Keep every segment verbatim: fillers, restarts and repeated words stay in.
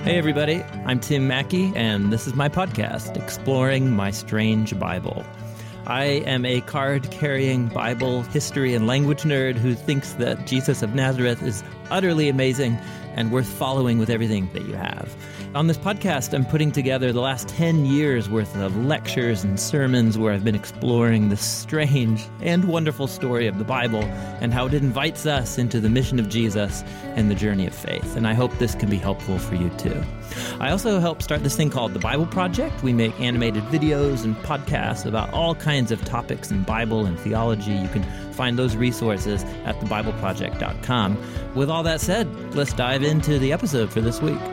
Hey everybody, I'm Tim Mackey, and this is my podcast, Exploring My Strange Bible. I am a card-carrying Bible history and language nerd who thinks that Jesus of Nazareth is utterly amazing and worth following with everything that you have. On this podcast, I'm putting together the last ten years worth of lectures and sermons where I've been exploring the strange and wonderful story of the Bible and how it invites us into the mission of Jesus and the journey of faith. And I hope this can be helpful for you too. I also help start this thing called The Bible Project. We make animated videos and podcasts about all kinds of topics in Bible and theology. You can find those resources at the bible project dot com. With all that said, let's dive into the episode for this week.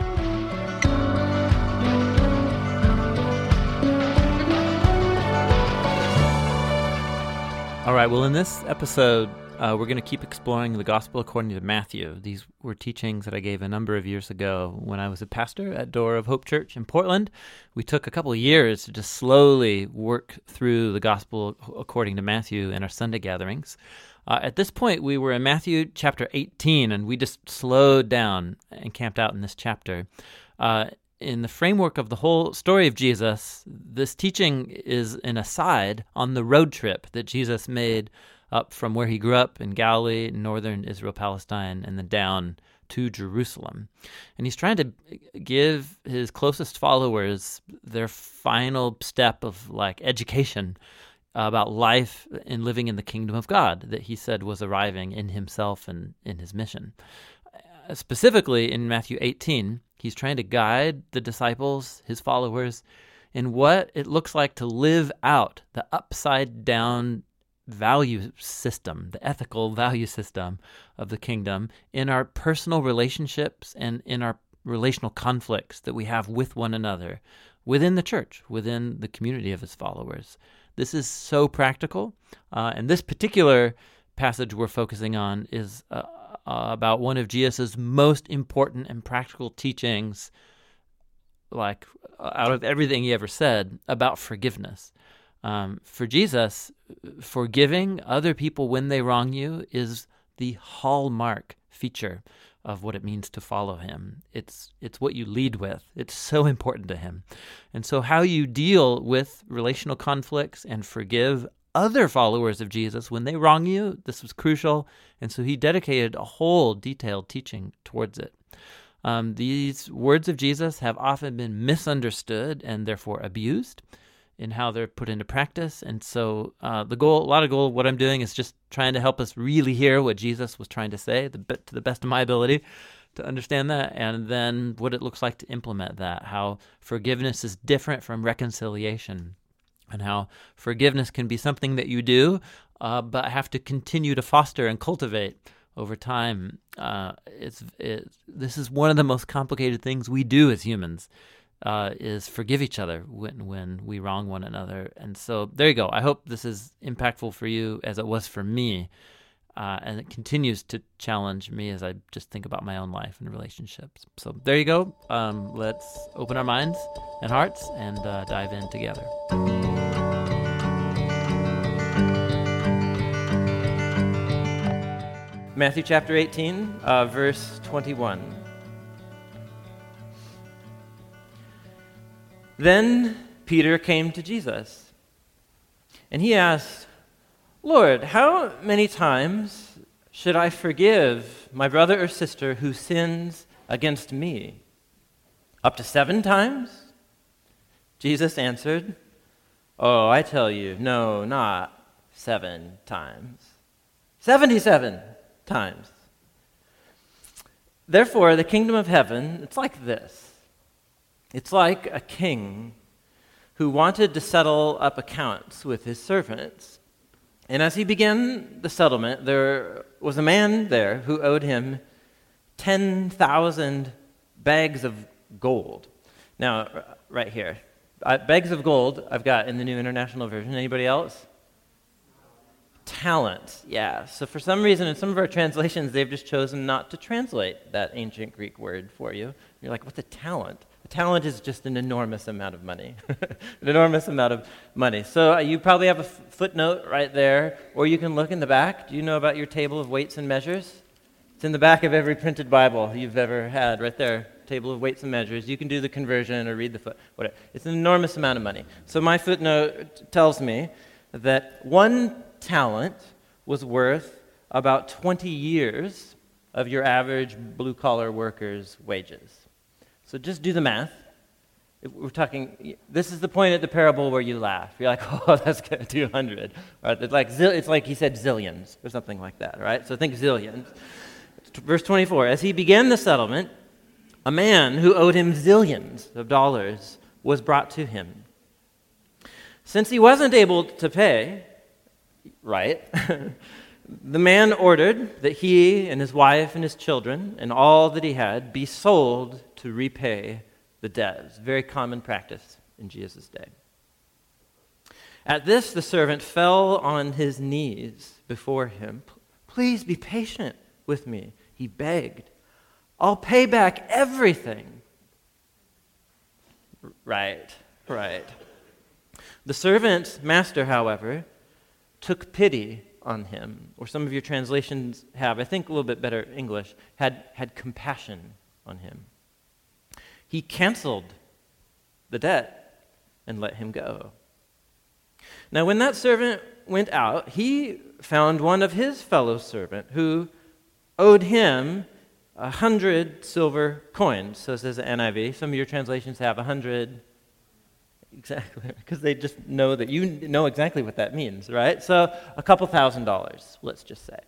All right, well, in this episode, uh, we're going to keep exploring the Gospel according to Matthew. These were teachings that I gave a number of years ago when I was a pastor at Door of Hope Church in Portland. We took a couple of years to just slowly work through the Gospel according to Matthew in our Sunday gatherings. Uh, at this point, we were in Matthew chapter eighteen, and we just slowed down and camped out in this chapter. Uh, In the framework of the whole story of Jesus, this teaching is an aside on the road trip that Jesus made up from where he grew up in Galilee, northern Israel, Palestine, and then down to Jerusalem. And he's trying to give his closest followers their final step of like education about life and living in the kingdom of God that he said was arriving in himself and in his mission. Specifically in Matthew eighteen, he's trying to guide the disciples, his followers, in what it looks like to live out the upside-down value system, the ethical value system of the kingdom in our personal relationships and in our relational conflicts that we have with one another within the church, within the community of his followers. This is so practical, uh, and this particular passage we're focusing on is uh, Uh, about one of Jesus' most important and practical teachings, like uh, out of everything he ever said, about forgiveness. Um, for Jesus, forgiving other people when they wrong you is the hallmark feature of what it means to follow him. It's it's what you lead with. It's so important to him. And so how you deal with relational conflicts and forgive other followers of Jesus when they wrong you, this was crucial, and so he dedicated a whole detailed teaching towards it. Um, these words of Jesus have often been misunderstood and therefore abused in how they're put into practice, and so uh, the goal, a lot of goal, what I'm doing is just trying to help us really hear what Jesus was trying to say, the, to the best of my ability, to understand that, and then what it looks like to implement that, how forgiveness is different from reconciliation, and how forgiveness can be something that you do, uh, but have to continue to foster and cultivate over time. Uh, it's it, this is one of the most complicated things we do as humans, uh, is forgive each other when when we wrong one another. And so there you go. I hope this is impactful for you as it was for me, uh, and it continues to challenge me as I just think about my own life and relationships. So there you go. Um, let's open our minds and hearts and uh, dive in together. Matthew chapter eighteen, uh, verse twenty-one. Then Peter came to Jesus, and he asked, "Lord, how many times should I forgive my brother or sister who sins against me? Up to seven times?" Jesus answered, "Oh, I tell you, no, not seven times. Seventy-seven times. Therefore, the kingdom of heaven, it's like this. It's like a king who wanted to settle up accounts with his servants. And as he began the settlement, there was a man there who owed him ten thousand bags of gold." Now, right here, uh, bags of gold I've got in the New International Version. Anybody else? Talent, yeah. So for some reason, in some of our translations, they've just chosen not to translate that ancient Greek word for you. You're like, what's a talent? A talent is just an enormous amount of money. An enormous amount of money. So uh, you probably have a f- footnote right there, or you can look in the back. Do you know about your table of weights and measures? It's in the back of every printed Bible you've ever had, right there. table of weights and measures. You can do the conversion or read the foot, whatever. It's an enormous amount of money. So my footnote tells me that one talent was worth about twenty years of your average blue-collar worker's wages. So just do the math. We're talking, this is the point at the parable where you laugh. You're like, oh, that's good, two hundred. Right? It's like, it's like he said zillions or something like that, right? So think zillions. Verse twenty-four, as he began the settlement, a man who owed him zillions of dollars was brought to him. Since he wasn't able to pay, right, the man ordered that he and his wife and his children and all that he had be sold to repay the debt. It's a very common practice in Jesus' day. At this, the servant fell on his knees before him. Please be patient with me, he begged. I'll pay back everything. Right, right. The servant's master, however, took pity on him, or some of your translations have, I think a little bit better English, had, had compassion on him. He canceled the debt and let him go. Now, when that servant went out, he found one of his fellow servants who owed him a hundred silver coins. So says the N I V. Some of your translations have a hundred. Exactly, because they just know that you know exactly what that means, right? So a couple thousand dollars, let's just say.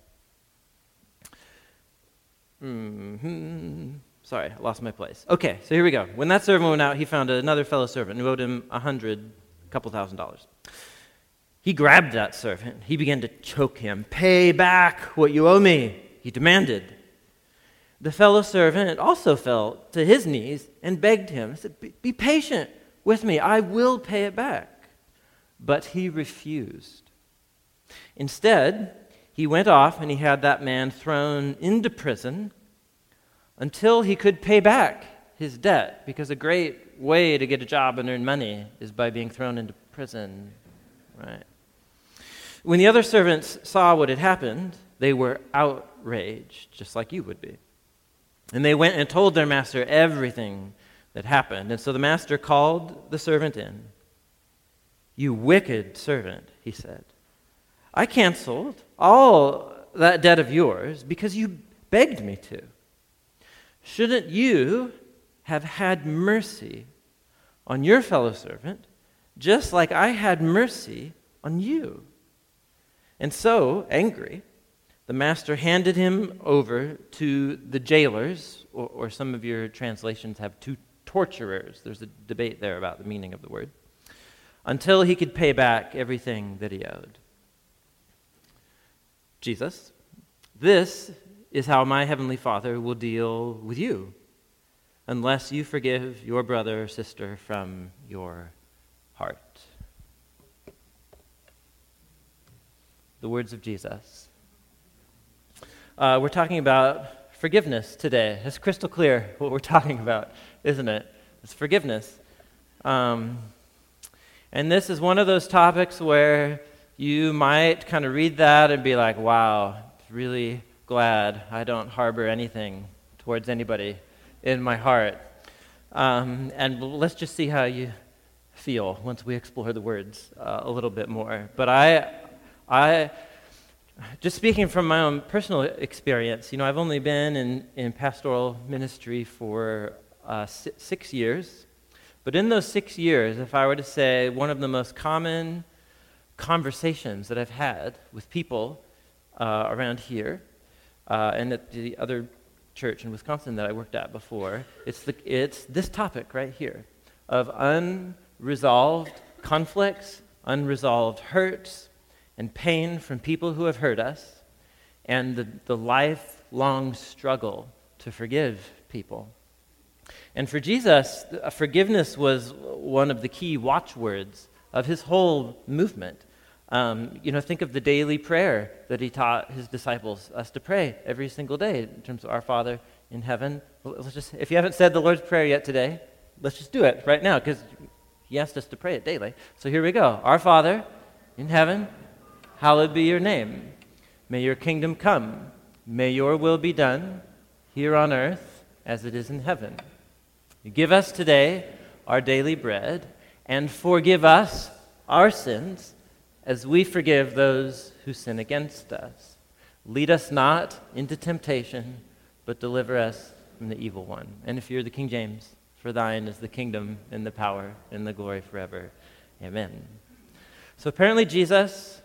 Mm-hmm. Sorry, I lost my place. Okay, so here we go. When that servant went out, he found another fellow servant who owed him a hundred, couple thousand dollars. He grabbed that servant. He began to choke him. Pay back what you owe me, he demanded. The fellow servant also fell to his knees and begged him. He said, be, be patient with me, I will pay it back. But he refused. Instead, he went off and he had that man thrown into prison until he could pay back his debt, because a great way to get a job and earn money is by being thrown into prison, right? When the other servants saw what had happened, they were outraged, just like you would be. And they went and told their master everything that happened. And so the master called the servant in. You wicked servant, he said. I canceled all that debt of yours because you begged me to. Shouldn't you have had mercy on your fellow servant, just like I had mercy on you? And so, angry, the master handed him over to the jailers, or, or some of your translations have two torturers. There's a debate there about the meaning of the word, until he could pay back everything that he owed. Jesus, this is how my heavenly Father will deal with you, unless you forgive your brother or sister from your heart. The words of Jesus. Uh, we're talking about forgiveness today. It's crystal clear what we're talking about, isn't it? It's forgiveness. Um, and this is one of those topics where you might kind of read that and be like, wow, really glad I don't harbor anything towards anybody in my heart. Um, and let's just see how you feel once we explore the words uh, a little bit more. But I, I, just speaking from my own personal experience, you know, I've only been in, in pastoral ministry for uh, si- six years. But in those six years, if I were to say one of the most common conversations that I've had with people uh, around here, Uh, and at the other church in Wisconsin that I worked at before, it's the, it's this topic right here of unresolved conflicts, unresolved hurts, and pain from people who have hurt us, and the, the lifelong struggle to forgive people. And for Jesus, forgiveness was one of the key watchwords of his whole movement. Um, you know, think of the daily prayer that he taught his disciples us to pray every single day in terms of our Father in heaven. Let's just, if you haven't said the Lord's Prayer yet today, let's just do it right now, because he asked us to pray it daily. So here we go. Our Father in heaven, hallowed be your name. May your kingdom come. May your will be done here on earth as it is in heaven. Give us today our daily bread, and forgive us our sins as we forgive those who sin against us. Lead us not into temptation, but deliver us from the evil one. And if you're the King James, for thine is the kingdom and the power and the glory forever. Amen. So apparently Jesus,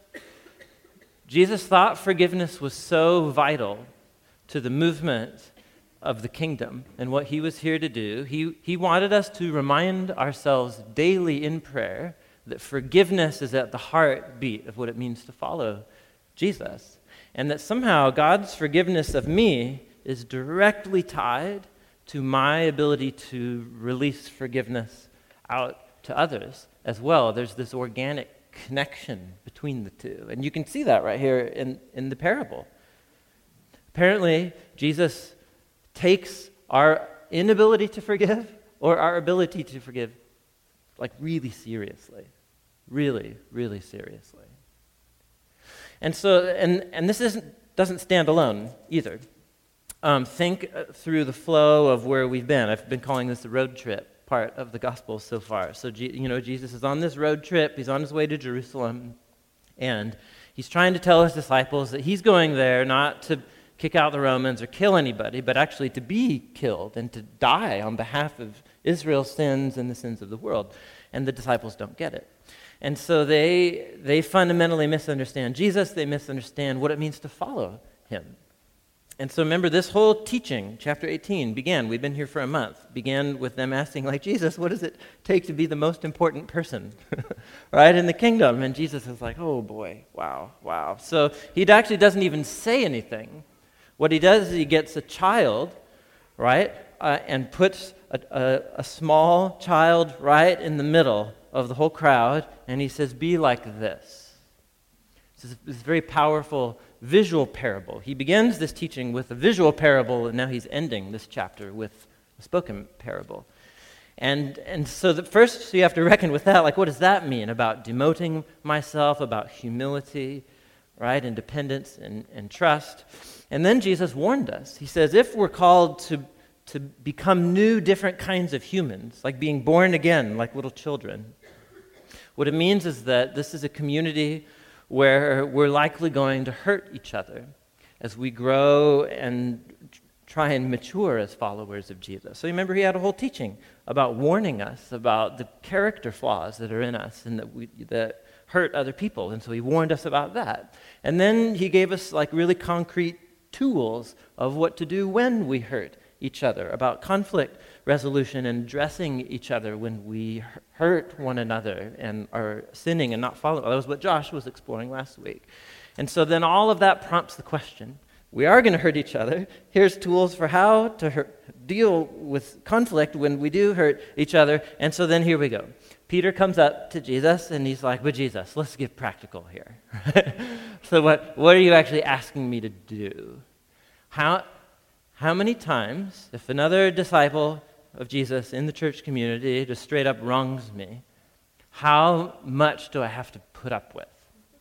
Jesus thought forgiveness was so vital to the movement of the kingdom and what he was here to do. He, he wanted us to remind ourselves daily in prayer that forgiveness is at the heartbeat of what it means to follow Jesus. And that somehow God's forgiveness of me is directly tied to my ability to release forgiveness out to others as well. There's this organic connection between the two. And you can see that right here in, in the parable. Apparently, Jesus takes our inability to forgive or our ability to forgive like really seriously. Really, really seriously. And so, and, and this isn't, doesn't stand alone either. Um, think through the flow of where we've been. I've been calling this the road trip part of the gospel so far. So, you know, Jesus is on this road trip. He's on his way to Jerusalem. And he's trying to tell his disciples that he's going there not to kick out the Romans or kill anybody, but actually to be killed and to die on behalf of Israel's sins and the sins of the world. And the disciples don't get it. And so they they fundamentally misunderstand Jesus. They misunderstand what it means to follow him. And so remember, this whole teaching, chapter eighteen, began, we've been here for a month, began with them asking, like, Jesus, what does it take to be the most important person, right, in the kingdom? And Jesus is like, oh boy, wow, wow. So he actually doesn't even say anything. What he does is he gets a child, right, uh, and puts a, a, a small child right in the middle of the whole crowd, and he says, be like this. This is this very powerful visual parable. He begins this teaching with a visual parable, and now he's ending this chapter with a spoken parable. And and so the first, so you have to reckon with that, like, what does that mean about demoting myself, about humility, right, and dependence and, and trust? And then Jesus warned us. He says, if we're called to, to become new, different kinds of humans, like being born again, like little children, what it means is that this is a community where we're likely going to hurt each other as we grow and try and mature as followers of Jesus. So remember, he had a whole teaching about warning us about the character flaws that are in us and that we that hurt other people. And so he warned us about that. And then he gave us like really concrete tools of what to do when we hurt each other, about conflict resolution and addressing each other when we hurt one another and are sinning and not following. That was what Josh was exploring last week. And so then all of that prompts the question, we are going to hurt each other. Here's tools for how to hurt, deal with conflict when we do hurt each other. And so then here we go. Peter comes up to Jesus and he's like, but Jesus, let's get practical here. So what, what are you actually asking me to do? How, how many times, if another disciple of Jesus in the church community just straight up wrongs me, how much do I have to put up with?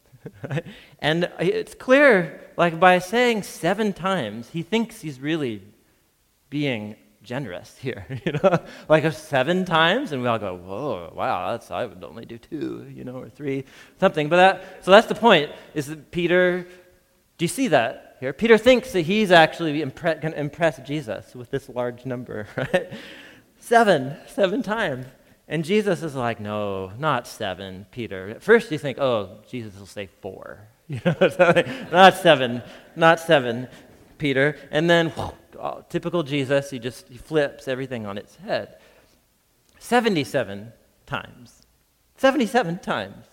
And it's clear, like by saying seven times, he thinks he's really being generous here, you know, like seven times, and we all go, whoa, wow, that's, I would only do two, you know, or three, something. But that, so that's the point, is that Peter, do you see that here? Peter thinks that he's actually impre- going to impress Jesus with this large number, right? Seven, seven times. And Jesus is like, no, not seven, Peter. At first you think, oh, Jesus will say four. You know, not seven, not seven, Peter. And then, whoa, oh, typical Jesus, he just he flips everything on its head. seventy-seven times. seventy-seven times.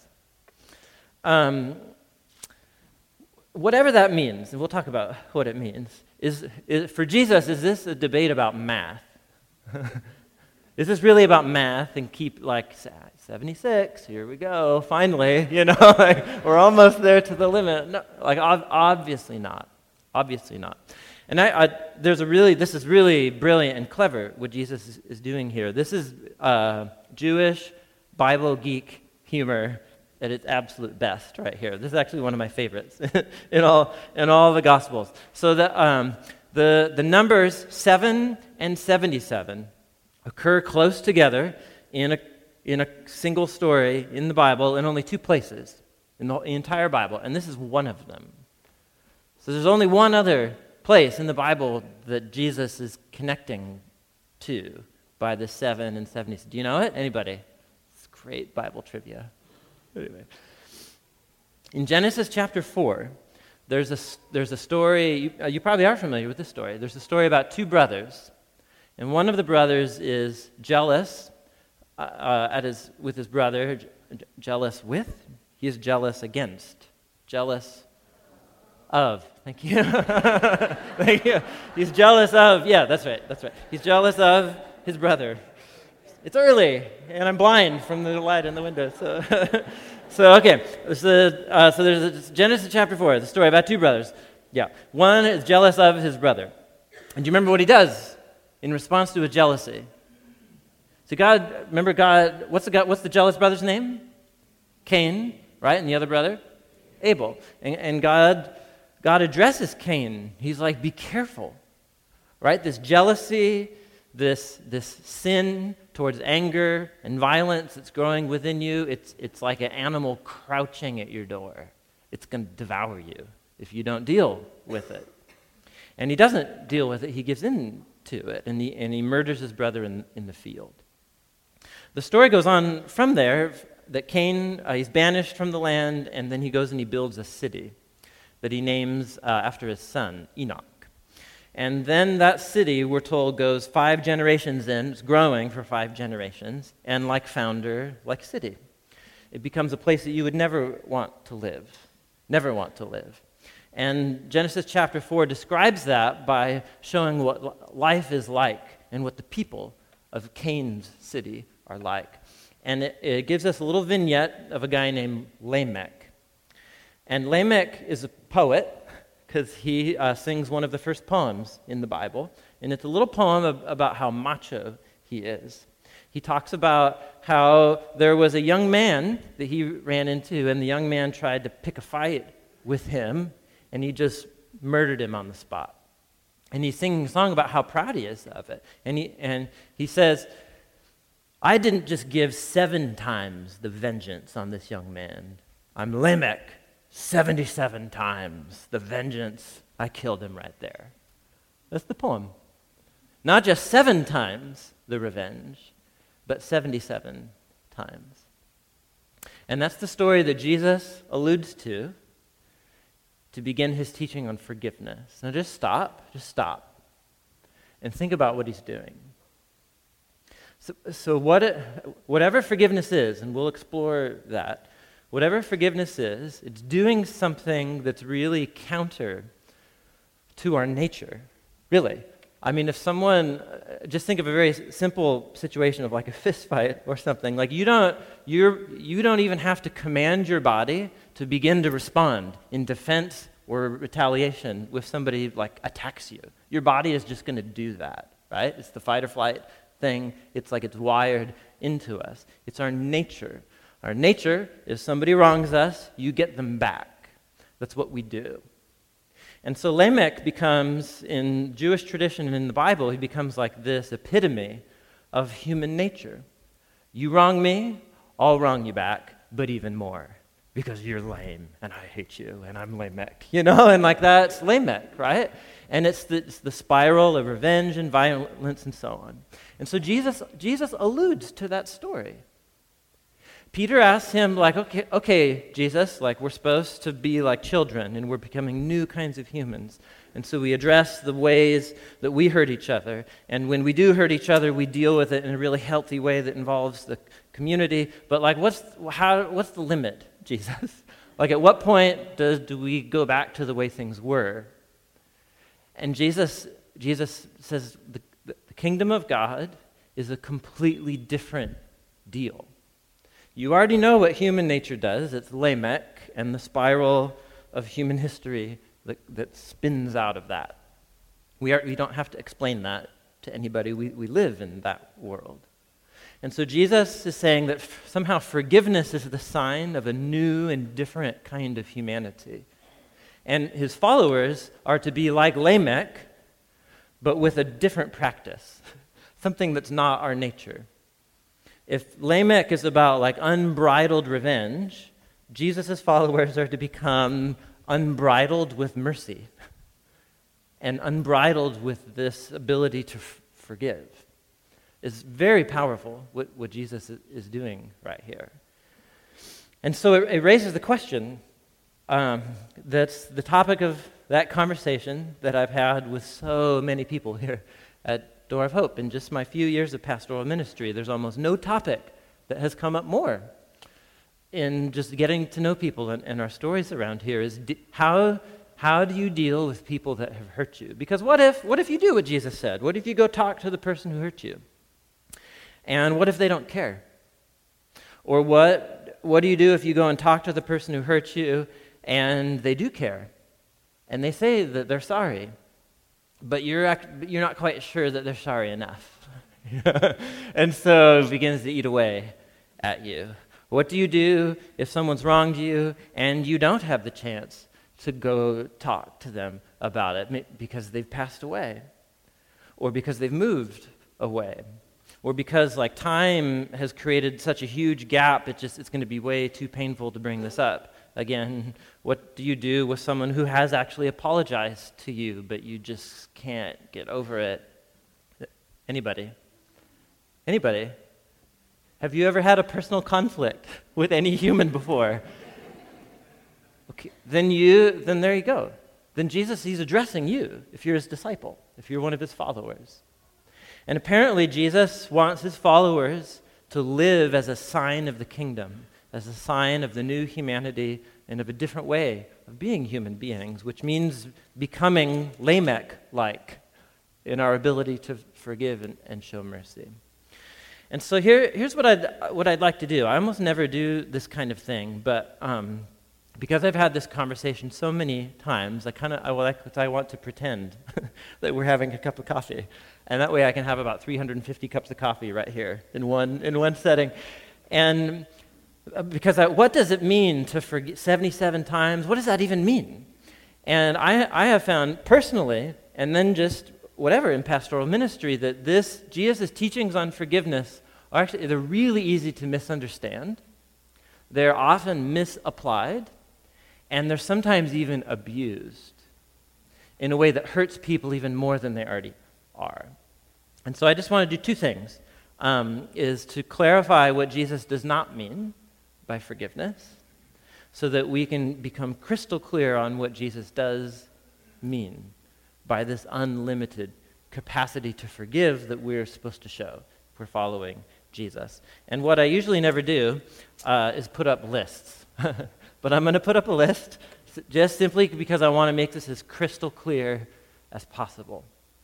Um, whatever that means, and we'll talk about what it means, is, is for Jesus, is this a debate about math? Is this really about math and keep like seventy-six, here we go, finally, you know, like we're almost there to the limit. No, like ob- obviously not, obviously not. And I, I, there's a really, this is really brilliant and clever what Jesus is, is doing here. This is uh, Jewish Bible geek humor at its absolute best right here. This is actually one of my favorites in all in all the Gospels. So the um, the the numbers seven and seventy-seven occur close together in a, in a single story in the Bible in only two places in the entire Bible, and this is one of them. So there's only one other place in the Bible that Jesus is connecting to by the seven and seventy. Do you know it? Anybody? It's great Bible trivia. Anyway. In Genesis chapter four, there's a, there's a story, you, uh, you probably are familiar with this story. There's a story about two brothers, and one of the brothers is jealous uh, uh, at his, with his brother. Je- jealous with? He is jealous against. Jealous of. Thank you. Thank you. He's jealous of, yeah, that's right, that's right. He's jealous of his brother. It's early, and I'm blind from the light in the window, so... So, okay, so, uh, so there's a, Genesis chapter four, the story about two brothers. Yeah, one is jealous of his brother. And do you remember what he does in response to his jealousy? So God, remember God, what's the, what's the jealous brother's name? Cain, right? And the other brother? Abel. And, and God, God addresses Cain. He's like, be careful, right? This jealousy, this, this sin towards anger and violence that's growing within you, it's, it's like an animal crouching at your door. It's going to devour you if you don't deal with it. And he doesn't deal with it. He gives in to it, and he, and he murders his brother in, in the field. The story goes on from there that Cain, uh, he's banished from the land, and then he goes and he builds a city that he names uh, after his son, Enoch. And then that city, we're told, goes five generations in. It's growing for five generations. And like founder, like city, it becomes a place that you would never want to live. Never want to live. And Genesis chapter four describes that by showing what life is like and what the people of Cain's city are like. And it, it gives us a little vignette of a guy named Lamech. And Lamech is a poet, because he uh, sings one of the first poems in the Bible, and it's a little poem of, about how macho he is. He talks about how there was a young man that he ran into, and the young man tried to pick a fight with him, and he just murdered him on the spot. And he's singing a song about how proud he is of it. And he, and he says, I didn't just give seven times the vengeance on this young man. I'm Lamech. seventy-seven times the vengeance, I killed him right there. That's the poem. Not just seven times the revenge, but seventy-seven times. And that's the story that Jesus alludes to to begin his teaching on forgiveness. Now just stop, just stop, and think about what he's doing. So, so what it, whatever forgiveness is, and we'll explore that, whatever forgiveness is, it's doing something that's really counter to our nature, really. I mean, if someone, just think of a very simple situation of like a fist fight or something, like you don't, you're, you don't even have to command your body to begin to respond in defense or retaliation if somebody like attacks you. Your body is just going to do that, right? It's the fight or flight thing. It's like it's wired into us. It's our nature. Our nature, if somebody wrongs us, you get them back. That's what we do. And so Lamech becomes, in Jewish tradition and in the Bible, he becomes like this epitome of human nature. You wrong me, I'll wrong you back, but even more, because you're lame, and I hate you, and I'm Lamech. You know, and like that's Lamech, right? And it's the, it's the spiral of revenge and violence and so on. And so Jesus, Jesus alludes to that story. Peter asks him, like, okay, okay, Jesus, like, we're supposed to be like children, and we're becoming new kinds of humans. And so we address the ways that we hurt each other. And when we do hurt each other, we deal with it in a really healthy way that involves the community. But, like, what's how? What's the limit, Jesus? Like, at what point does, do we go back to the way things were? And Jesus, Jesus says the, the kingdom of God is a completely different deal. You already know what human nature does. It's Lamech and the spiral of human history that, that spins out of that. We, are, we don't have to explain that to anybody. We, we live in that world. And so Jesus is saying that f- somehow forgiveness is the sign of a new and different kind of humanity. And his followers are to be like Lamech, but with a different practice. something that's not our nature. If Lamech is about like unbridled revenge, Jesus' followers are to become unbridled with mercy and unbridled with this ability to f- forgive. It's very powerful what, what Jesus is doing right here. And so it, it raises the question um, that's the topic of that conversation that I've had with so many people here at Door of Hope. In just my few years of pastoral ministry, there's almost no topic that has come up more in just getting to know people and, and our stories around here is d- how how do you deal with people that have hurt you? Because what if what if you do what Jesus said? What if you go talk to the person who hurt you? And what if they don't care? Or what what do you do if you go and talk to the person who hurt you and they do care? And they say that they're sorry, but you're act, you're not quite sure that they're sorry enough. And so it begins to eat away at you. What do you do if someone's wronged you and you don't have the chance to go talk to them about it because they've passed away, or because they've moved away, or because like time has created such a huge gap, it just it's going to be way too painful to bring this up again? What do you do with someone who has actually apologized to you, but you just can't get over it? Anybody? Anybody? Have you ever had a personal conflict with any human before? Okay, then you, then there you go. Then Jesus, he's addressing you if you're his disciple, if you're one of his followers. And apparently Jesus wants his followers to live as a sign of the kingdom, as a sign of the new humanity and of a different way of being human beings, which means becoming Lamech-like in our ability to forgive and, and show mercy. And so here, here's what I'd, what I'd like to do. I almost never do this kind of thing, but um, because I've had this conversation so many times, I kind of I, like, I want to pretend that we're having a cup of coffee, and that way I can have about three hundred fifty cups of coffee right here in one in one setting. And because I, what does it mean to forgive seventy-seven times? What does that even mean? And I, I have found personally, and then just whatever in pastoral ministry, that this Jesus' teachings on forgiveness are actually they're really easy to misunderstand. They're often misapplied, and they're sometimes even abused in a way that hurts people even more than they already are. And so I just want to do two things, um, is to clarify what Jesus does not mean by forgiveness, so that we can become crystal clear on what Jesus does mean by this unlimited capacity to forgive that we're supposed to show if we're following Jesus. And what I usually never do uh, is put up lists. But I'm going to put up a list just simply because I want to make this as crystal clear as possible.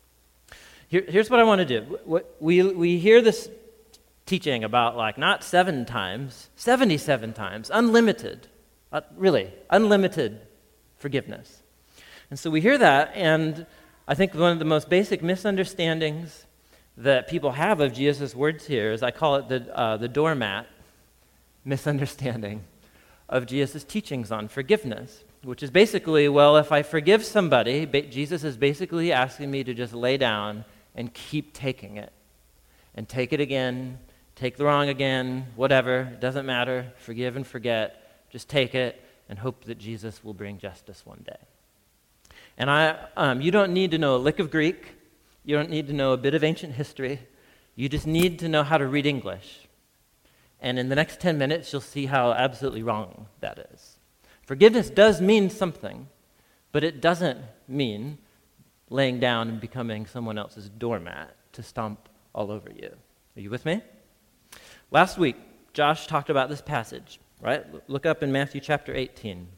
Here, here's what I want to do. What, we, we hear this teaching about like not seven times, seventy-seven times, unlimited, uh, really, unlimited forgiveness. And so we hear that, and I think one of the most basic misunderstandings that people have of Jesus' words here is I call it the uh, the doormat misunderstanding of Jesus' teachings on forgiveness, which is basically, well, if I forgive somebody, ba- Jesus is basically asking me to just lay down and keep taking it, and take it again, take the wrong again, whatever, it doesn't matter, forgive and forget, just take it and hope that Jesus will bring justice one day. And I, um, you don't need to know a lick of Greek. You don't need to know a bit of ancient history. You just need to know how to read English. And in the next ten minutes, you'll see how absolutely wrong that is. Forgiveness does mean something, but it doesn't mean laying down and becoming someone else's doormat to stomp all over you. Are you with me? Last week, Josh talked about this passage, right? Look up in Matthew chapter eighteen.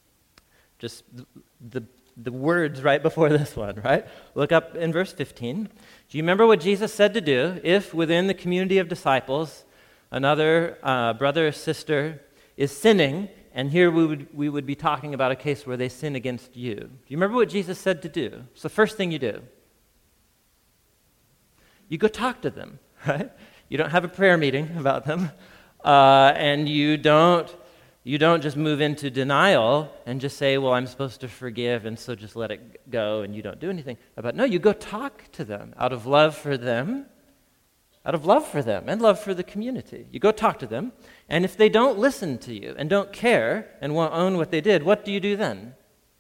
Just the, the The words right before this one, right? Look up in verse fifteen. Do you remember what Jesus said to do if within the community of disciples another uh, brother or sister is sinning, and here we would we would be talking about a case where they sin against you. Do you remember what Jesus said to do? It's the first thing you do. You go talk to them, right? You don't have a prayer meeting about them, uh, and you don't You don't just move into denial and just say, well, I'm supposed to forgive, and so just let it go, and you don't do anything about it. No, you go talk to them out of love for them out of love for them and love for the community. You go talk to them, and if they don't listen to you and don't care and won't own what they did, what do you do then?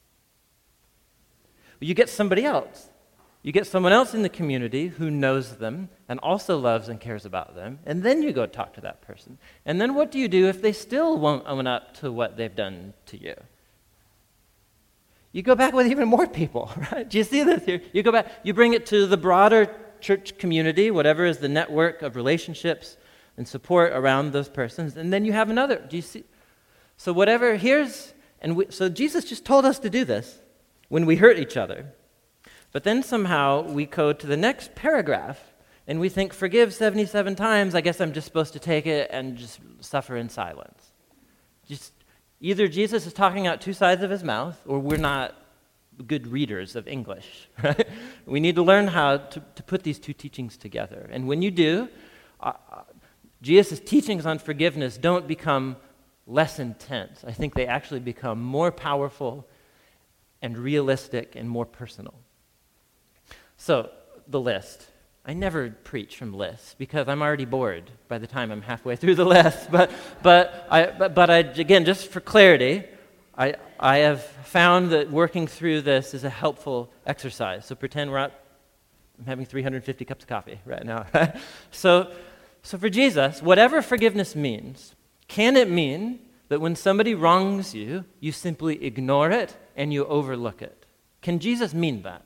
You get somebody else. You get someone else in the community who knows them and also loves and cares about them, and then you go talk to that person. And then what do you do if they still won't own up to what they've done to you? You go back with even more people, right? Do you see this here? You go back, you bring it to the broader church community, whatever is the network of relationships and support around those persons, and then you have another. Do you see? So whatever, here's, and we, so Jesus just told us to do this when we hurt each other. But then somehow we go to the next paragraph, and we think, forgive seventy-seven times, I guess I'm just supposed to take it and just suffer in silence. Just either Jesus is talking out two sides of his mouth, or we're not good readers of English, right? We need to learn how to, to put these two teachings together. And when you do, uh, Jesus' teachings on forgiveness don't become less intense. I think they actually become more powerful and realistic and more personal. So, the list. I never preach from lists because I'm already bored by the time I'm halfway through the list. But, but, I, but, but I, again, just for clarity, I, I have found that working through this is a helpful exercise. So pretend we're at, I'm having three hundred fifty cups of coffee right now. so, so for Jesus, whatever forgiveness means, can it mean that when somebody wrongs you, you simply ignore it and you overlook it? Can Jesus mean that?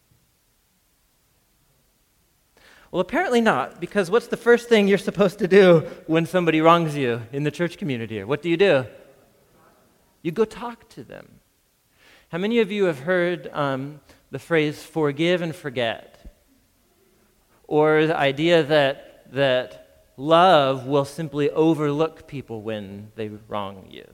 Well, apparently not, because what's the first thing you're supposed to do when somebody wrongs you in the church community? What do you do? You go talk to them. How many of you have heard um, the phrase forgive and forget? Or the idea that, that love will simply overlook people when they wrong you.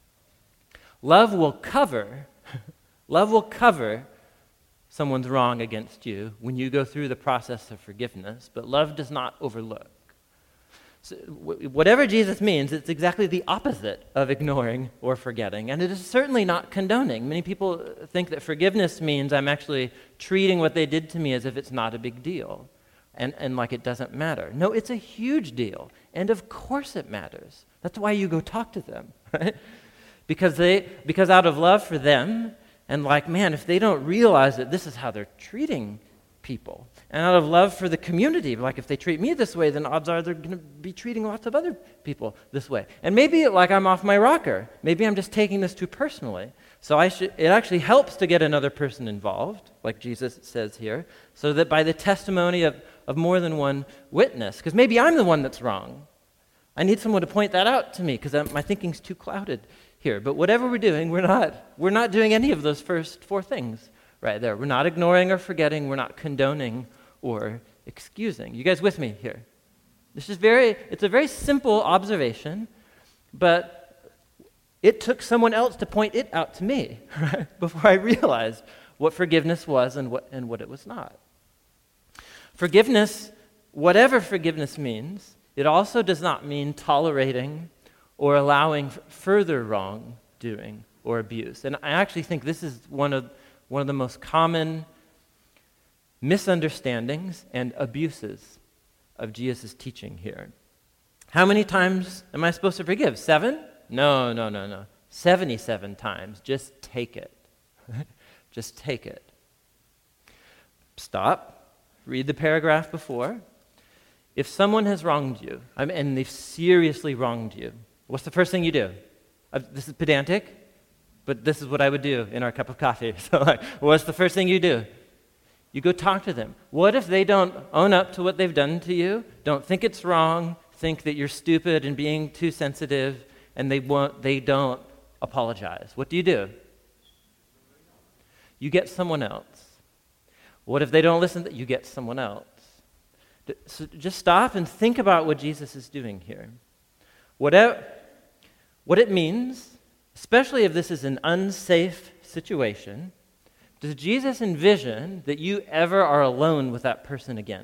Love will cover, love will cover someone's wrong against you when you go through the process of forgiveness, but love does not overlook. So whatever Jesus means, it's exactly the opposite of ignoring or forgetting, and it is certainly not condoning. Many people think that forgiveness means I'm actually treating what they did to me as if it's not a big deal, and, and like it doesn't matter. No, it's a huge deal, and of course it matters. That's why you go talk to them, right? Because they, because out of love for them, and like, man, if they don't realize that this is how they're treating people, and out of love for the community, like if they treat me this way, then odds are they're going to be treating lots of other people this way. And maybe like I'm off my rocker. Maybe I'm just taking this too personally. So I should, it actually helps to get another person involved, like Jesus says here, so that by the testimony of, of more than one witness, because maybe I'm the one that's wrong. I need someone to point that out to me because my thinking's too clouded here. But whatever we're doing, we're not we're not doing any of those first four things right there. We're not ignoring or forgetting. We're not condoning or excusing. You guys with me here? This is very, it's a very simple observation, but it took someone else to point it out to me, right, before I realized what forgiveness was and what and what it was not. Forgiveness, whatever forgiveness means, it also does not mean tolerating or allowing f- further wrongdoing or abuse. And I actually think this is one of one of the most common misunderstandings and abuses of Jesus' teaching here. How many times am I supposed to forgive? Seven? No, no, no, no. seventy-seven times. Just take it. Just take it. Stop. Read the paragraph before. If someone has wronged you, I mean, and they've seriously wronged you, what's the first thing you do? Uh, this is pedantic, but this is what I would do in our cup of coffee. So, like, what's the first thing you do? You go talk to them. What if they don't own up to what they've done to you, don't think it's wrong, think that you're stupid and being too sensitive, and they won't, they don't apologize? What do you do? You get someone else. What if they don't listen? You get someone else. So just stop and think about what Jesus is doing here. Whatever, what it means, especially if this is an unsafe situation, does Jesus envision that you ever are alone with that person again?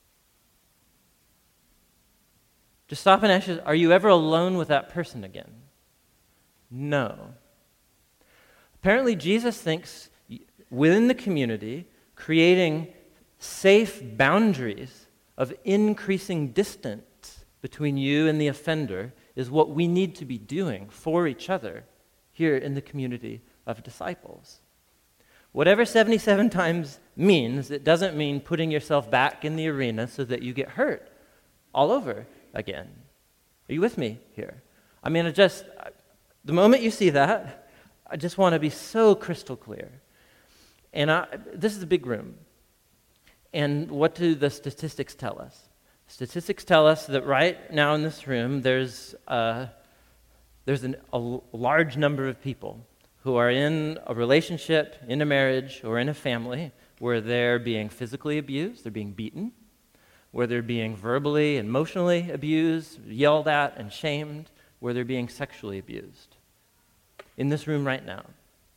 Just stop and ask, are you ever alone with that person again? No. Apparently, Jesus thinks within the community, creating safe boundaries of increasing distance between you and the offender is what we need to be doing for each other here in the community of disciples. Whatever seventy-seven times means, it doesn't mean putting yourself back in the arena so that you get hurt all over again. Are you with me here? I mean, I just, the moment you see that, I just want to be so crystal clear. And I, this is a big room. And what do the statistics tell us? Statistics tell us that right now in this room, there's, uh, there's an, a large number of people who are in a relationship, in a marriage, or in a family where they're being physically abused, they're being beaten, where they're being verbally and emotionally abused, yelled at and shamed, where they're being sexually abused. In this room right now.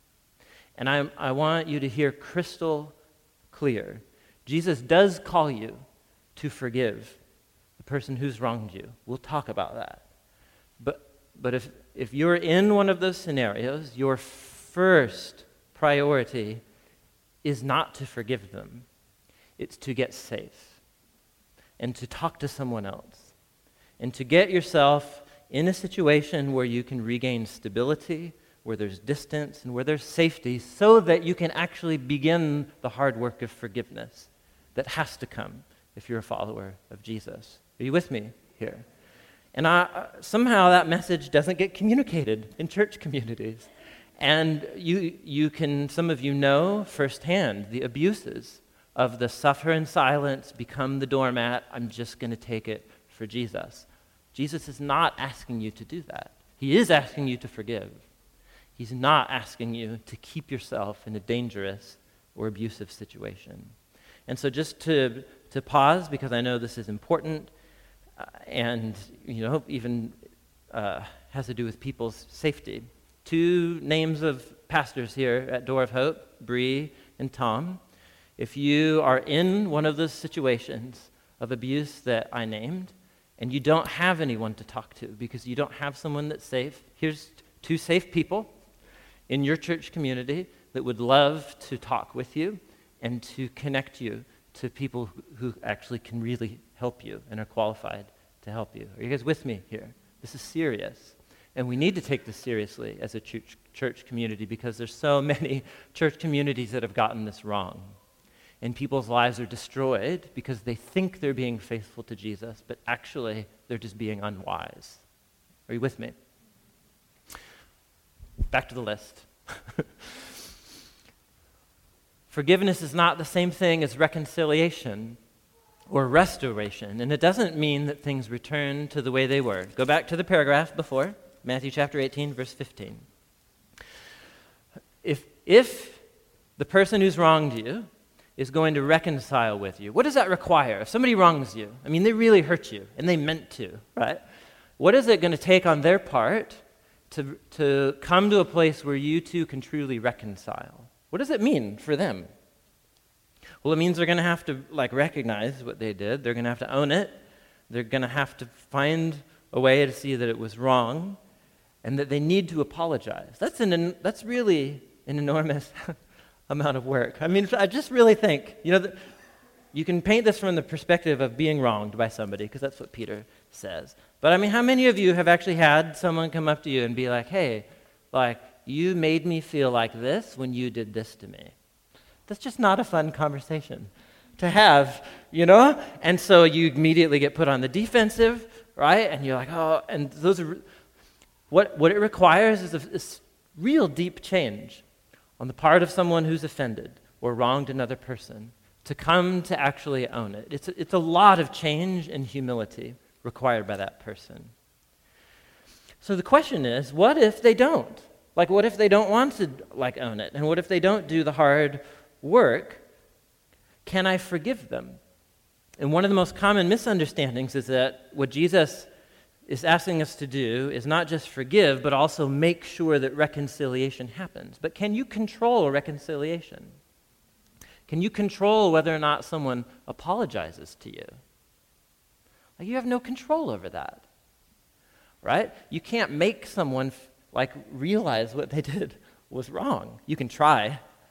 And I, I want you to hear crystal clear. Jesus does call you to forgive the person who's wronged you. We'll talk about that. But, but if, if you're in one of those scenarios, your first priority is not to forgive them. It's to get safe and to talk to someone else and to get yourself in a situation where you can regain stability, where there's distance, and where there's safety, so that you can actually begin the hard work of forgiveness that has to come if you're a follower of Jesus. Are you with me here? And I, somehow that message doesn't get communicated in church communities. And you, you can, some of you know firsthand the abuses of the suffer in silence, become the doormat, I'm just going to take it for Jesus. Jesus is not asking you to do that. He is asking you to forgive. He's not asking you to keep yourself in a dangerous or abusive situation. And so just to, to pause, because I know this is important, uh, and you know even uh, has to do with people's safety. Two names of pastors here at Door of Hope, Bree and Tom. If you are in one of those situations of abuse that I named, and you don't have anyone to talk to because you don't have someone that's safe, here's two safe people in your church community that would love to talk with you and to connect you to people who actually can really help you and are qualified to help you. Are you guys with me here? This is serious. And we need to take this seriously as a church, church community because there's so many church communities that have gotten this wrong. And people's lives are destroyed because they think they're being faithful to Jesus, but actually they're just being unwise. Are you with me? Back to the list. Forgiveness is not the same thing as reconciliation or restoration, and it doesn't mean that things return to the way they were. Go back to the paragraph before, Matthew chapter eighteen, verse fifteen. If, if the person who's wronged you is going to reconcile with you, what does that require? If somebody wrongs you, I mean, they really hurt you, and they meant to, right? What is it going to take on their part to, to come to a place where you two can truly reconcile? What does it mean for them? Well, it means they're going to have to like recognize what they did. They're going to have to own it. They're going to have to find a way to see that it was wrong and that they need to apologize. That's an that's really an enormous amount of work. I mean, I just really think, you know, the, you can paint this from the perspective of being wronged by somebody because that's what Peter says. But I mean, how many of you have actually had someone come up to you and be like, hey, like, you made me feel like this when you did this to me? That's just not a fun conversation to have, you know? And so you immediately get put on the defensive, right? And you're like, oh, and those are, what, what it requires is a, a real deep change on the part of someone who's offended or wronged another person to come to actually own it. It's a, it's a lot of change and humility required by that person. So the question is, what if they don't? Like, what if they don't want to, like, own it? And what if they don't do the hard work? Can I forgive them? And one of the most common misunderstandings is that what Jesus is asking us to do is not just forgive, but also make sure that reconciliation happens. But can you control reconciliation? Can you control whether or not someone apologizes to you? Like, you have no control over that, right? You can't make someone like realize what they did was wrong. You can try,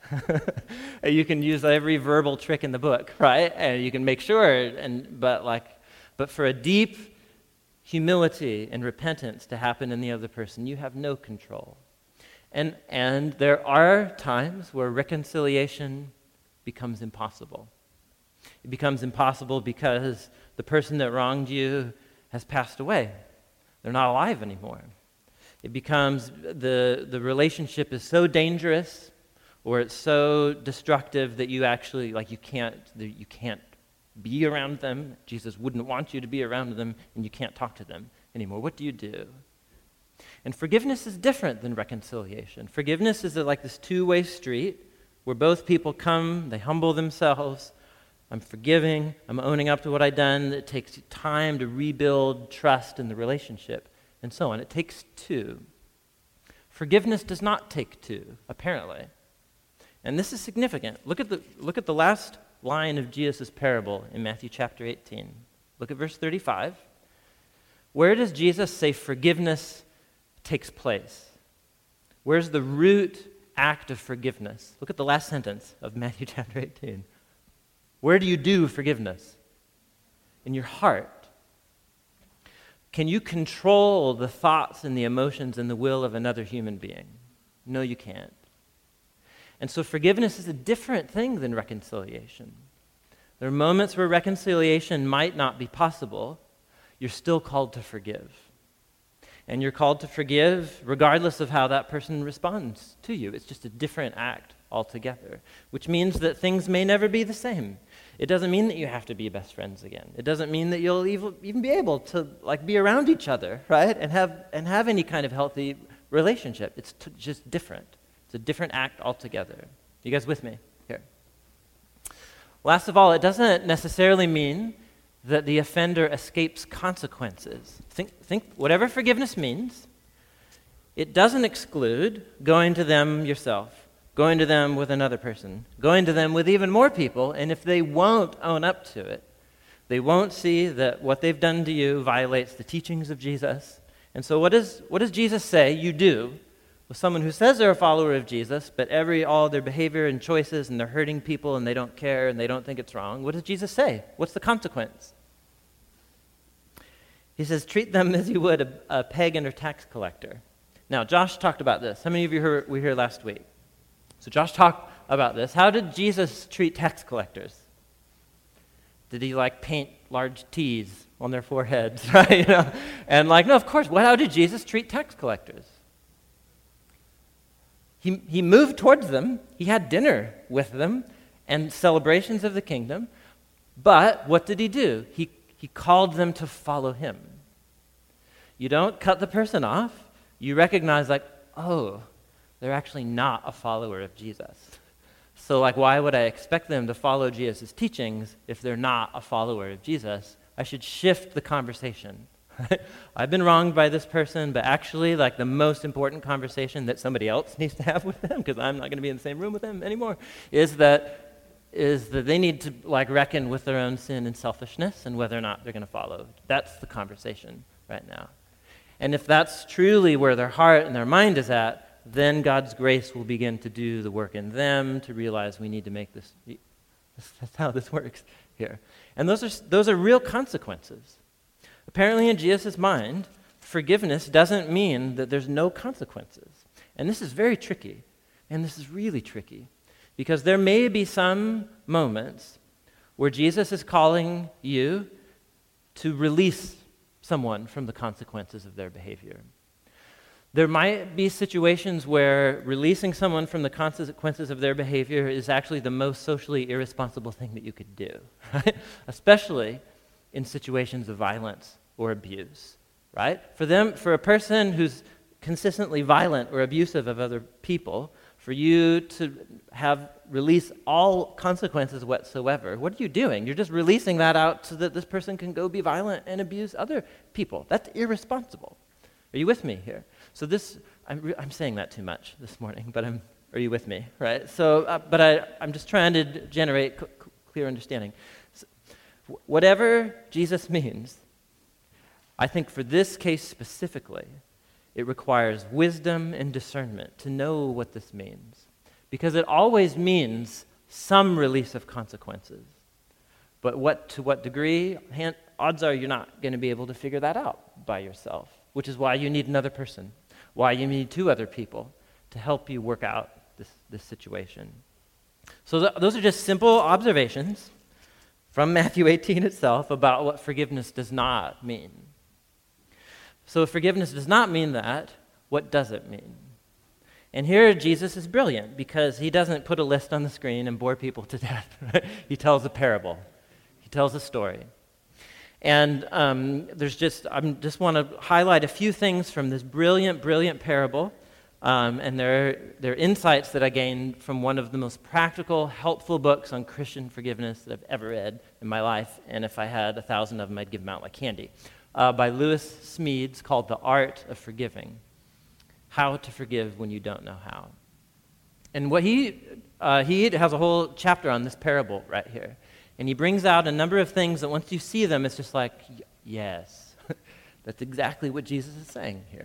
You can use every verbal trick in the book, right? And you can make sure, and but like, but for a deep humility and repentance to happen in the other person, you have no control. And and there are times where reconciliation becomes impossible. It becomes impossible because the person that wronged you has passed away. They're not alive anymore. It becomes, the, the relationship is so dangerous or it's so destructive that you actually, like you can't, you can't be around them. Jesus wouldn't want you to be around them, and you can't talk to them anymore. What do you do? And forgiveness is different than reconciliation. Forgiveness is like this two-way street where both people come, they humble themselves. I'm forgiving, I'm owning up to what I've done. It takes time to rebuild trust in the relationship, and so on. It takes two. Forgiveness does not take two, apparently. And this is significant. Look at the, look at the last line of Jesus' parable in Matthew chapter eighteen. Look at verse thirty-five. Where does Jesus say forgiveness takes place? Where's the root act of forgiveness? Look at the last sentence of Matthew chapter eighteen. Where do you do forgiveness? In your heart. Can you control the thoughts and the emotions and the will of another human being? No, you can't. And so forgiveness is a different thing than reconciliation. There are moments where reconciliation might not be possible. You're still called to forgive. And you're called to forgive regardless of how that person responds to you. It's just a different act altogether, which means that things may never be the same. It doesn't mean that you have to be best friends again. It doesn't mean that you'll even be able to like be around each other, right? And have and have any kind of healthy relationship. It's t- just different. It's a different act altogether. You guys with me here? Last of all, it doesn't necessarily mean that the offender escapes consequences. Think, think whatever forgiveness means, it doesn't exclude going to them yourself, going to them with another person, going to them with even more people, and if they won't own up to it, they won't see that what they've done to you violates the teachings of Jesus. And so what, is, what does Jesus say you do with someone who says they're a follower of Jesus, but every all their behavior and choices, and they're hurting people, and they don't care, and they don't think it's wrong? What does Jesus say? What's the consequence? He says, treat them as you would a, a pagan or tax collector. Now, Josh talked about this. How many of you heard, were here last week? So Josh talked about this. How did Jesus treat tax collectors? Did he like paint large T's on their foreheads, right? You know? And like, no, of course. Well, how did Jesus treat tax collectors? He he moved towards them. He had dinner with them and celebrations of the kingdom. But what did he do? He he called them to follow him. You don't cut the person off. You recognize like, oh, they're actually not a follower of Jesus. So like, why would I expect them to follow Jesus' teachings if they're not a follower of Jesus? I should shift the conversation. I've been wronged by this person, but actually like the most important conversation that somebody else needs to have with them, because I'm not going to be in the same room with them anymore, is that is that they need to like reckon with their own sin and selfishness and whether or not they're going to follow. That's the conversation right now. And if that's truly where their heart and their mind is at, then God's grace will begin to do the work in them to realize we need to make this. That's how this works here. And those are those are real consequences. Apparently in Jesus' mind, forgiveness doesn't mean that there's no consequences. And this is very tricky. And this is really tricky. Because there may be some moments where Jesus is calling you to release someone from the consequences of their behavior. There might be situations where releasing someone from the consequences of their behavior is actually the most socially irresponsible thing that you could do, right? Especially in situations of violence or abuse, right? For them, for a person who's consistently violent or abusive of other people, for you to have release all consequences whatsoever, what are you doing? You're just releasing that out so that this person can go be violent and abuse other people. That's irresponsible. Are you with me here? So this, I'm, re- I'm saying that too much this morning, but I'm, are you with me, right? So, uh, but I, I'm just trying to d- generate c- c- clear understanding. So, w- whatever Jesus means, I think for this case specifically, it requires wisdom and discernment to know what this means. because it always means some release of consequences. But what to what degree, hand, odds are you're not going to be able to figure that out by yourself, which is why you need another person, why you need two other people to help you work out this, this situation. So th- those are just simple observations from Matthew eighteen itself about what forgiveness does not mean. So if forgiveness does not mean that, what does it mean? And here Jesus is brilliant because he doesn't put a list on the screen and bore people to death. Right? He tells a parable. He tells a story. And um, there's just, I just want to highlight a few things from this brilliant, brilliant parable. Um, and they're, they're insights that I gained from one of the most practical, helpful books on Christian forgiveness that I've ever read in my life. And if I had a thousand of them, I'd give them out like candy. Uh, by Lewis Smedes, called The Art of Forgiving. How to Forgive When You Don't Know How. And what he, uh, he has a whole chapter on this parable right here. And he brings out a number of things that once you see them, it's just like, yes, that's exactly what Jesus is saying here.